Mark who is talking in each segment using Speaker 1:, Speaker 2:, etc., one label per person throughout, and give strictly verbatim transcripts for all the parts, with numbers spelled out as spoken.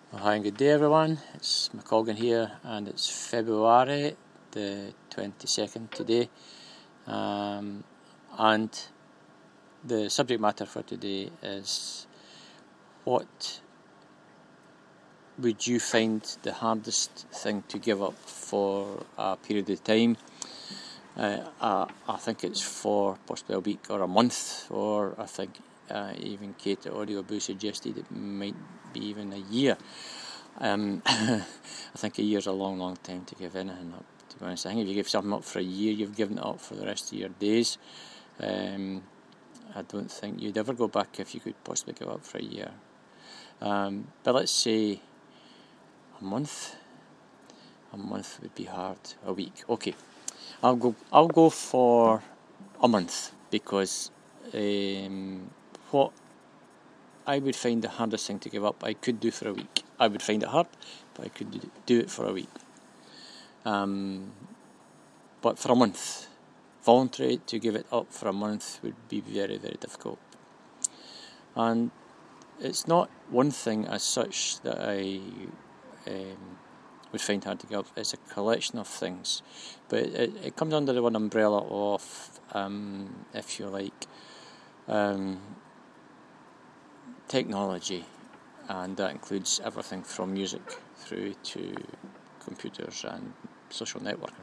Speaker 1: Hi and good day everyone, it's McColgan here and it's February the twenty-second today, um, and the subject matter for today is: what would you find the hardest thing to give up for a period of time? Uh, uh, I think it's for possibly a week or a month, or I think uh, even Kate at Audio Boo suggested it might be even a year. Um, I think a year's a long, long time to give anything up, to be honest. I think if you give something up for a year, you've given it up for the rest of your days. Um, I don't think you'd ever go back if you could possibly give up for a year. Um, but let's say a month. A month would be hard. A week. Okay. I'll go I'll go for a month, because um, what I would find the hardest thing to give up, I could do for a week. I would find it hard, but I could do it for a week. Um, but for a month, voluntary to give it up for a month would be very, very difficult. And it's not one thing as such that I um, would find hard to give up. It's a collection of things. But it, it comes under the one umbrella of, um, if you like, um, technology. And that includes everything from music through to computers and social networking.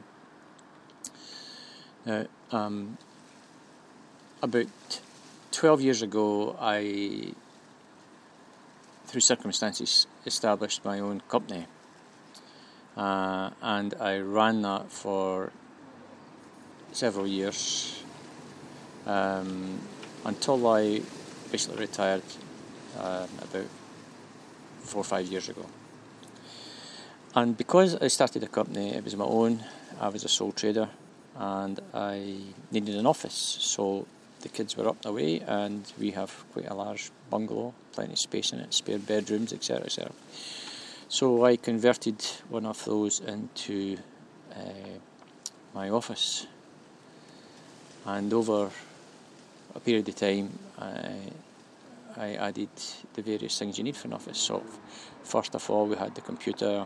Speaker 1: Now, um, about twelve years ago, I, through circumstances, established my own company. Uh, and I ran that for several years um, until I basically retired uh, about four or five years ago. And because I started a company, it was my own, I was a sole trader, and I needed an office. So the kids were up and away, and we have quite a large bungalow, plenty of space in it, spare bedrooms, et cetera, et cetera. So I converted one of those into uh, my office. And over a period of time, I, I added the various things you need for an office. So first of all, we had the computer.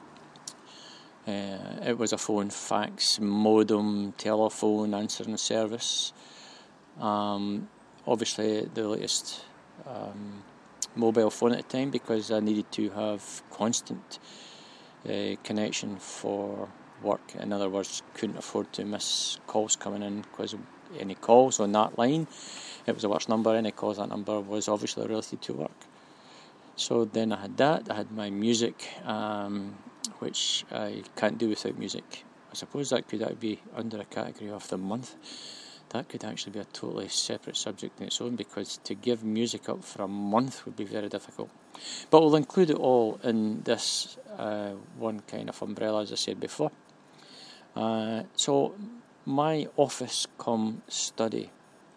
Speaker 1: Uh, it was a phone, fax, modem, telephone, answering service. Um, obviously, the latest um, mobile phone at the time, because I needed to have constant uh, connection for work. In other words, couldn't afford to miss calls coming in, because any calls on that line, it was a works number, any calls on that number was obviously related to work. So then I had that, I had my music, um, which I can't do without music. I suppose that could be under a category of the month. That could actually be a totally separate subject in its own, because to give music up for a month would be very difficult. But we'll include it all in this uh, one kind of umbrella, as I said before. Uh, so my office cum study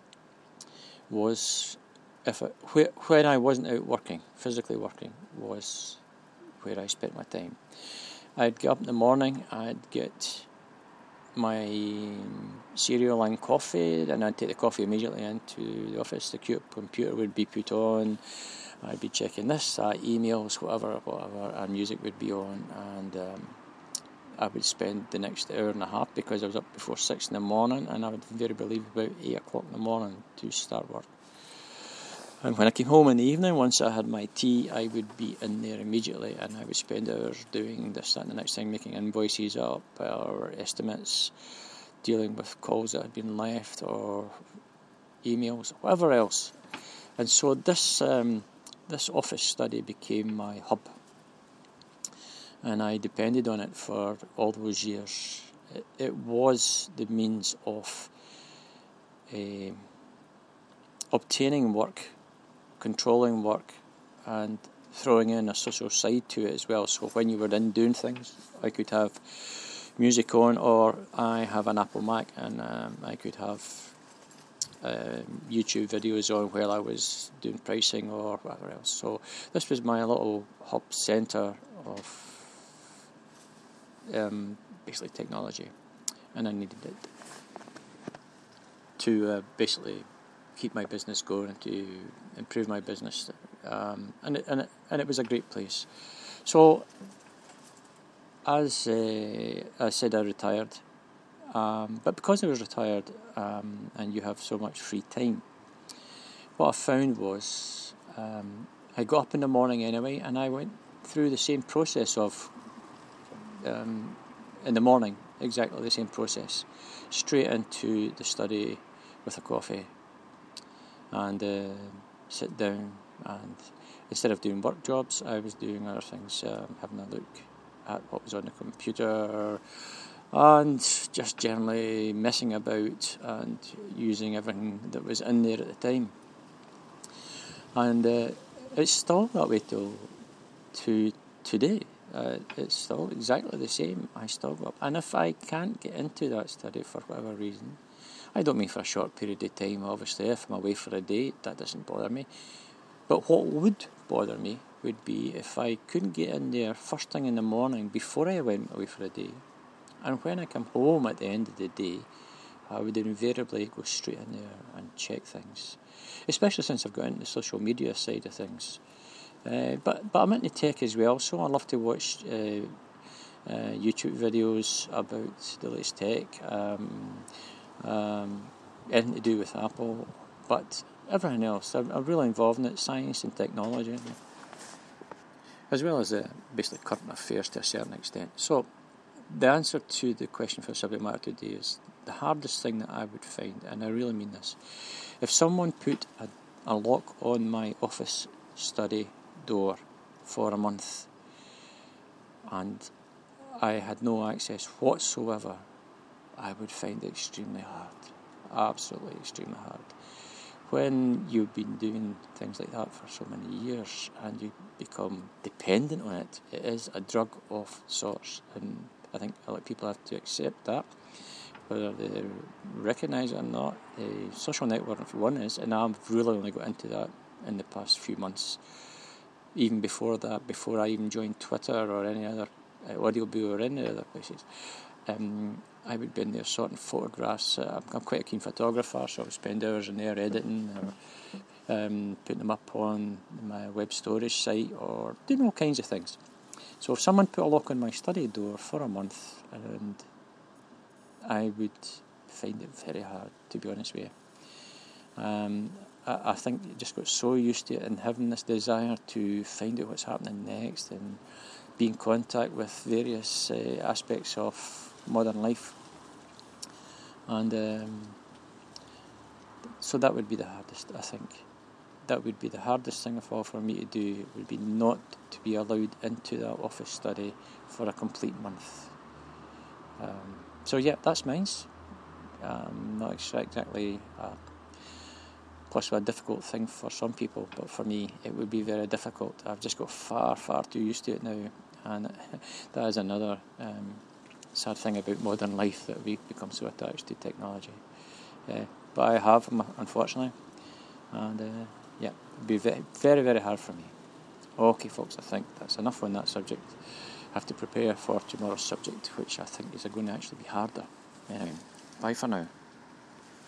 Speaker 1: was, if it, where, when I wasn't out working, physically working, was where I spent my time. I'd get up in the morning, I'd get my cereal and coffee, and I'd take the coffee immediately into the office. The computer would be put on, I'd be checking this, that, emails, whatever, whatever, and music would be on, and um, I would spend the next hour and a half, because I was up before six in the morning, and I would invariably leave about eight o'clock in the morning to start work. And when I came home in the evening, once I had my tea, I would be in there immediately, and I would spend hours doing this, that and the next thing, making invoices up, or estimates, dealing with calls that had been left, or emails, whatever else. And so this um, this office study became my hub, and I depended on it for all those years. It, it was the means of uh, obtaining work, controlling work, and throwing in a social side to it as well. So when you were in doing things, I could have music on, or I have an Apple Mac, and um, I could have uh, YouTube videos on while I was doing pricing or whatever else. So this was my little hub centre of um, basically technology, and I needed it to uh, basically keep my business going, to improve my business, um, and it, and it, and it was a great place. So, as uh, I said, I retired. Um, but because I was retired um, and you have so much free time, what I found was um, I got up in the morning anyway, and I went through the same process of um, in the morning, exactly the same process, straight into the study with a coffee and uh, sit down, and instead of doing work jobs, I was doing other things, um, having a look at what was on the computer and just generally messing about and using everything that was in there at the time. And uh, it's still that way till to today. Uh, it's still exactly the same. I still go up, and if I can't get into that study for whatever reason, I don't mean for a short period of time, obviously. If I'm away for a day, that doesn't bother me. But what would bother me would be if I couldn't get in there first thing in the morning before I went away for a day, and when I come home at the end of the day, I would invariably go straight in there and check things, especially since I've got into the social media side of things. Uh, but but I'm into tech as well, so I love to watch uh, uh, YouTube videos about the latest tech, um, um, anything to do with Apple, but everything else. I'm, I'm really involved in it, science and technology, as well as uh, basically current affairs to a certain extent. So the answer to the question for the subject matter today is the hardest thing that I would find, and I really mean this, if someone put a, a lock on my office study door for a month and I had no access whatsoever, I would find it extremely hard. Absolutely extremely hard. When you've been doing things like that for so many years and you become dependent on it, it is a drug of sorts, and I think a lot of people have to accept that, whether they recognise it or not. The social network, for one, is, and I've really only got into that in the past few months. Even before that, before I even joined Twitter or any other uh, Audioboo or any other places, um, I would be in there sorting photographs. Uh, I'm quite a keen photographer, so I would spend hours in there editing or um, putting them up on my web storage site or doing all kinds of things. So if someone put a lock on my study door for a month, and I would find it very hard, to be honest with you. Um, I, I think you just got so used to it and having this desire to find out what's happening next and be in contact with various uh, aspects of modern life. And um, so that would be the hardest, I think. That would be the hardest thing of all for me to do. It would be not to be allowed into that office study for a complete month. Um, so yeah, that's mine. Um, not exactly a, possibly a difficult thing for some people, but for me it would be very difficult. I've just got far, far too used to it now, and that is another um, sad thing about modern life, that we've become so attached to technology. Uh, but I have, unfortunately, and uh, yeah, it would be very, very, very hard for me. Okay, folks, I think that's enough on that subject. I have to prepare for tomorrow's subject, which I think is going to actually be harder. Anyway, bye for now.